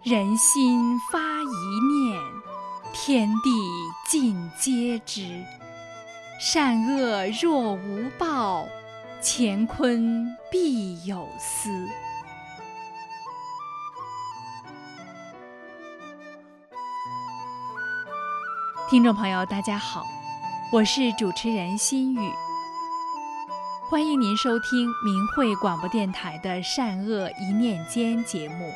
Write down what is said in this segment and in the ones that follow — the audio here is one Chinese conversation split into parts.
人心发一念，天地尽皆知。善恶若无报，乾坤必有私。听众朋友大家好，我是主持人心雨，欢迎您收听明慧广播电台的善恶一念间节目。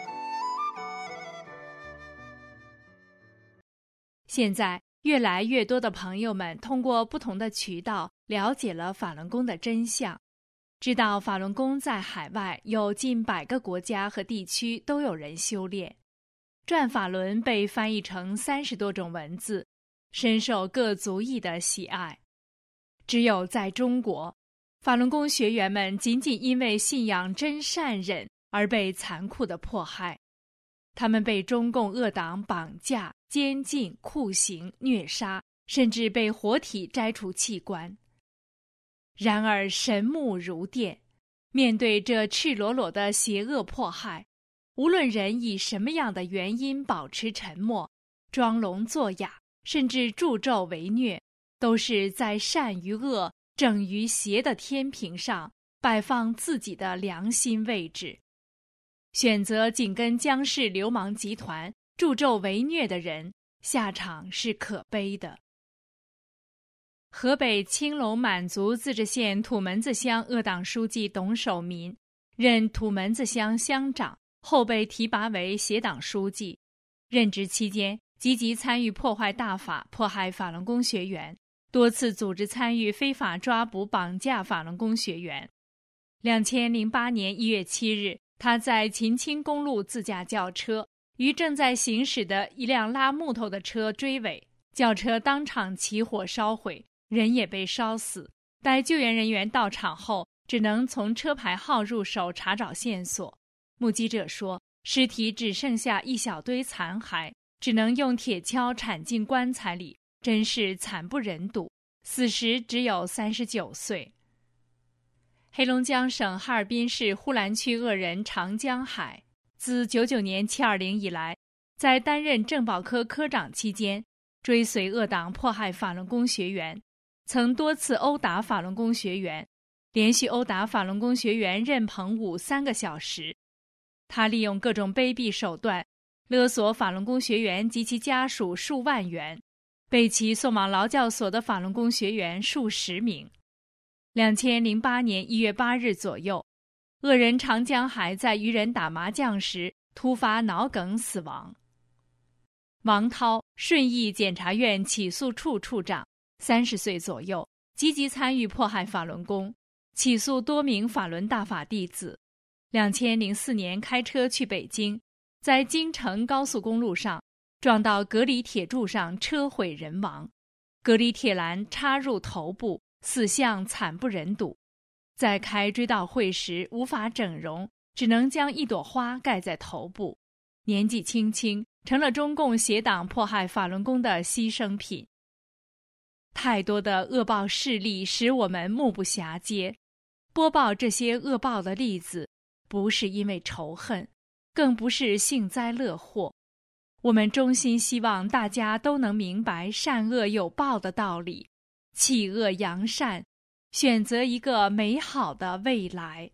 现在越来越多的朋友们通过不同的渠道了解了法轮功的真相，知道法轮功在海外有近100个国家和地区都有人修炼，转法轮被翻译成30多种文字，深受各族裔的喜爱。只有在中国，法轮功学员们仅仅因为信仰真善忍而被残酷的迫害，他们被中共恶党绑架、监禁、酷刑、虐杀，甚至被活体摘除器官。然而神目如电，面对这赤裸裸的邪恶迫害，无论人以什么样的原因保持沉默、装聋作哑，甚至助纣为虐，都是在善与恶、正与邪的天平上摆放自己的良心位置。选择紧跟江氏流氓集团助纣为虐的人，下场是可悲的。河北青龙满族自治县土门子乡恶党书记董守民任土门子乡乡长，后被提拔为协党书记。任职期间积极参与破坏大法，迫害法轮功学员，多次组织参与非法抓捕绑架法轮功学员。2008年1月7日，他在秦青公路自驾轿车，与正在行驶的一辆拉木头的车追尾，轿车当场起火烧毁，人也被烧死。待救援人员到场后，只能从车牌号入手查找线索。目击者说，尸体只剩下一小堆残骸，只能用铁锹铲进棺材里，真是惨不忍睹。死时只有39岁。黑龙江省哈尔滨市呼兰区恶人长江海，自99年720以来，在担任政保科科长期间，追随恶党迫害法轮功学员，曾多次殴打法轮功学员，连续殴打法轮功学员任鹏武3个小时。他利用各种卑鄙手段，勒索法轮功学员及其家属数万元，被其送往劳教所的法轮功学员数十名。2008年1月8日左右，恶人长江海在与人打麻将时突发脑梗死亡。王涛，顺义检察院起诉处处长，30岁左右，积极参与迫害法轮功，起诉多名法轮大法弟子。2004年开车去北京，在京承高速公路上撞到隔离铁柱上，车毁人亡，隔离铁栏插入头部，死相惨不忍睹。在开追悼会时无法整容，只能将一朵花盖在头部，年纪轻轻成了中共邪党迫害法轮功的牺牲品。太多的恶报事例使我们目不暇接，播报这些恶报的例子，不是因为仇恨，更不是幸灾乐祸。我们衷心希望大家都能明白善恶有报的道理，弃恶扬善，选择一个美好的未来。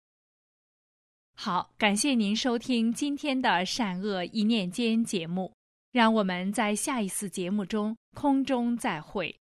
好，感谢您收听今天的善恶一念间节目，让我们在下一次节目中空中再会。